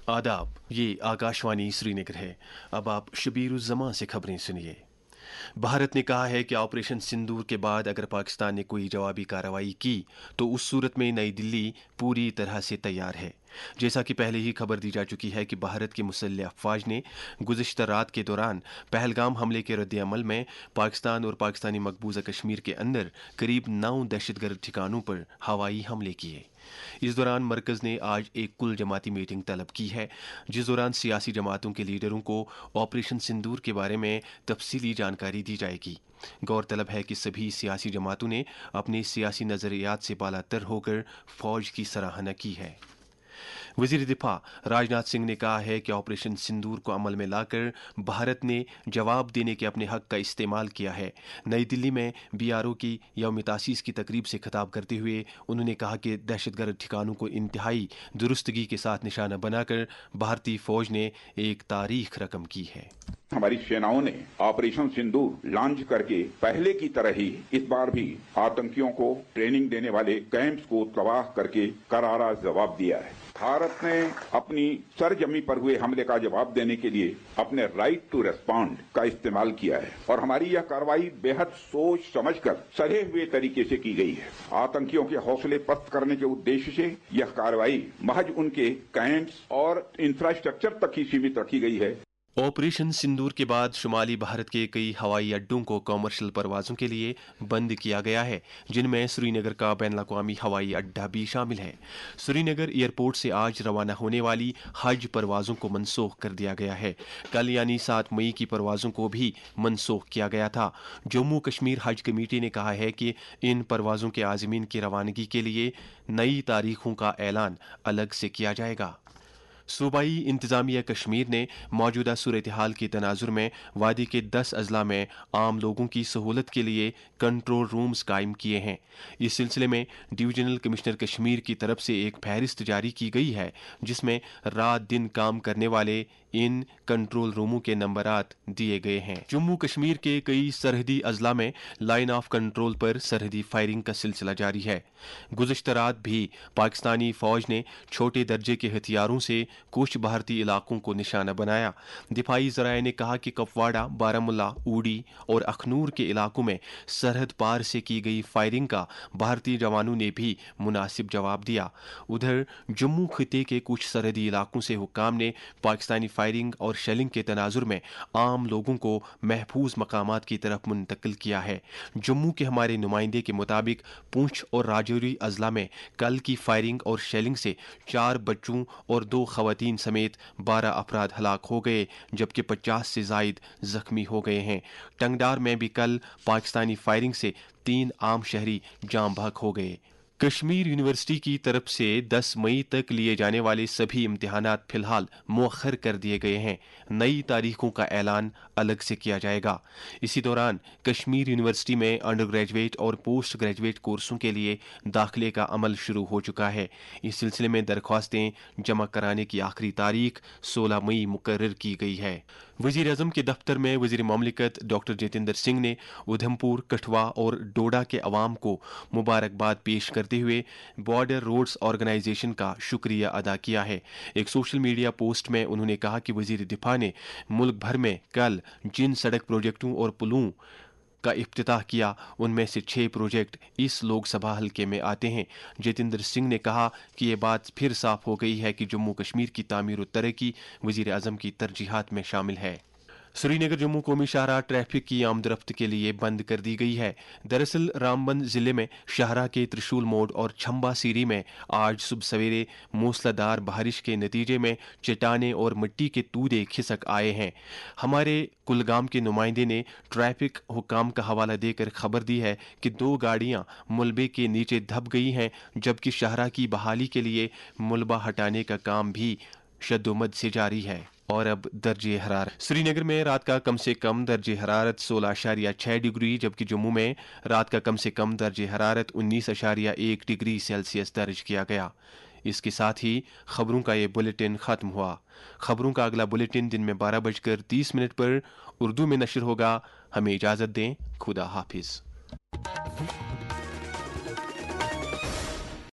आदाब, ये आकाशवाणी श्रीनगर है। अब आप शबीरुज़्ज़मा से खबरें सुनिए। भारत ने कहा है कि ऑपरेशन सिंदूर के बाद अगर पाकिस्तान ने कोई जवाबी कार्रवाई की तो उस सूरत में नई दिल्ली पूरी तरह से तैयार है। जैसा कि पहले ही खबर दी जा चुकी है कि भारत की मुसल्लह अफवाज ने गुज़िश्ता रात के दौरान पहलगाम हमले के रद्द-ए-अमल में पाकिस्तान और पाकिस्तानी मकबूजा कश्मीर के अंदर करीब 9 दहशतगर्द ठिकानों पर हवाई हमले किए। इस दौरान मरकज़ ने आज एक कुल जमाती मीटिंग तलब की है, जिस दौरान सियासी जमातों के लीडरों को ऑपरेशन सिंदूर के बारे में तफसीली जानकारी दी जाएगी। गौरतलब है कि सभी सियासी जमातों ने अपने सियासी नज़रियात से बालातर होकर फौज की सराहना की है। वज़ीर दिफा राजनाथ सिंह ने कहा है कि ऑपरेशन सिंदूर को अमल में लाकर भारत ने जवाब देने के अपने हक का इस्तेमाल किया है। नई दिल्ली में BRO की यौम तासीस की तकरीब से खिताब करते हुए उन्होंने कहा कि दहशतगर्द ठिकानों को इंतहाई दुरुस्तगी के साथ निशाना बनाकर भारतीय फौज ने एक तारीख रकम की है। हमारी सेनाओं ने ऑपरेशन सिंदूर लॉन्च करके पहले की तरह ही इस बार भी आतंकियों को ट्रेनिंग देने वाले कैंप्स को तबाह करके करारा जवाब दिया है। भारत ने अपनी सरजमी पर हुए हमले का जवाब देने के लिए अपने राइट टू रेस्पॉन्ड का इस्तेमाल किया है और हमारी यह कार्रवाई बेहद सोच समझकर सधे हुए तरीके से की गई है। आतंकियों के हौसले पस्त करने के उद्देश्य से यह कार्रवाई महज उनके कैंप्स और इंफ्रास्ट्रक्चर तक ही सीमित रखी गई है। ऑपरेशन सिंदूर के बाद शुमाली भारत के कई हवाई अड्डों को कॉमर्शियल परवाज़ों के लिए बंद किया गया है, जिनमें श्रीनगर का बैनुल-अक़वामी हवाई अड्डा भी शामिल है। श्रीनगर एयरपोर्ट से आज रवाना होने वाली हज परवाज़ों को मनसूख कर दिया गया है। कल यानी 7 मई की परवाज़ों को भी मनसूख किया गया था। जम्मू कश्मीर हज कमेटी ने कहा है कि इन परवाज़ों के आज़मीन की रवानगी के लिए नई तारीखों का ऐलान अलग से किया जाएगा। सूबाई इंतजामिया कश्मीर ने मौजूदा सूरत हाल के तनाजुर में वादी के 10 अजला में आम लोगों की सहूलत के लिए कंट्रोल रूम्स कायम किए हैं। इस सिलसिले में डिवीजनल कमिश्नर कश्मीर की तरफ से एक फहरिस्त जारी की गई है, जिसमें रात दिन काम करने वाले इन कंट्रोल रूमों के नंबरात दिए गए हैं। जम्मू कश्मीर के कई सरहदी अजला में लाइन ऑफ कंट्रोल पर सरहदी फायरिंग का सिलसिला जारी है। गुज़िश्ता रात भी पाकिस्तानी फौज ने छोटे दर्जे के हथियारों से कुछ भारतीय इलाकों को निशाना बनाया। दिफाई ज़राए ने कहा कि कुपवाड़ा, बारामुल्ला, ऊडी और अखनूर के इलाकों में सरहद पार से की गई फायरिंग का भारतीय जवानों ने भी मुनासिब जवाब दिया। उधर जम्मू खिते के कुछ सरहदी इलाकों से हुक्काम ने पाकिस्तानी फायरिंग और शेलिंग के तनाजुर में आम लोगों को महफूज मकामात की तरफ मुंतकिल किया है। जम्मू के हमारे नुमाइंदे के मुताबिक पूंछ और राजौरी अजला में कल की फायरिंग और शेलिंग से 4 बच्चों और 2 खवातीन समेत 12 अफराद हलाक हो गए, जबकि 50 से जायद जख्मी हो गए हैं। टंगडार में भी कल पाकिस्तानी फायरिंग से 3 आम शहरी जाम बहक हो गए। कश्मीर यूनिवर्सिटी की तरफ से 10 मई तक लिए जाने वाले सभी इम्तिहानात फिलहाल मुअख्खर कर दिए गए हैं। नई तारीखों का ऐलान अलग से किया जाएगा। इसी दौरान कश्मीर यूनिवर्सिटी में अंडर ग्रेजुएट और पोस्ट ग्रेजुएट कोर्सों के लिए दाखिले का अमल शुरू हो चुका है। इस सिलसिले में दरख्वास्तें जमा कराने की आखिरी तारीख 16 मई मुकर्रर की गई है। वज़ीर आज़म के दफ्तर में वज़ीर ममलिकत डॉक्टर जितेंद्र सिंह ने उधमपुर, कठुआ और डोडा के अवाम को मुबारकबाद पेश करते हुए बॉर्डर रोड्स ऑर्गेनाइजेशन का शुक्रिया अदा किया है। एक सोशल मीडिया पोस्ट में उन्होंने कहा कि वज़ीर दिफा ने मुल्क भर में कल जिन सड़क प्रोजेक्टों और पुलों का इफ्तिताह किया, उनमें से 6 प्रोजेक्ट इस लोकसभा हलके में आते हैं। जितेंद्र सिंह ने कहा कि ये बात फिर साफ हो गई है कि जम्मू कश्मीर की तामीर और तरक्की वज़ीर आज़म की तरजीहात में शामिल है। श्रीनगर जम्मू कौमी शाहराह ट्रैफिक की आमदरफ्त के लिए बंद कर दी गई है। दरअसल रामबन जिले में शाहराह के त्रिशूल मोड़ और छम्बा सीरी में आज सुबह सवेरे मूसलाधार बारिश के नतीजे में चट्टानें और मिट्टी के तूदे खिसक आए हैं। हमारे कुलगाम के नुमाइंदे ने ट्रैफिक हुक्काम का हवाला देकर खबर दी है कि 2 गाड़ियां मलबे के नीचे दब गई हैं, जबकि शाहराह की बहाली के लिए मलबा हटाने का काम भी शद्दोमद से जारी है। और अब दर्जे हरारत। श्रीनगर में रात का कम से कम दर्जे हरारत 16.6 डिग्री, जबकि जम्मू में रात का कम से कम दर्जे हरारत 19.1 डिग्री सेल्सियस दर्ज किया गया। इसके साथ ही खबरों का ये बुलेटिन खत्म हुआ। खबरों का अगला बुलेटिन दिन में 12:30 पर उर्दू में नशर होगा। हमें इजाजत दें। खुदा हाफिज।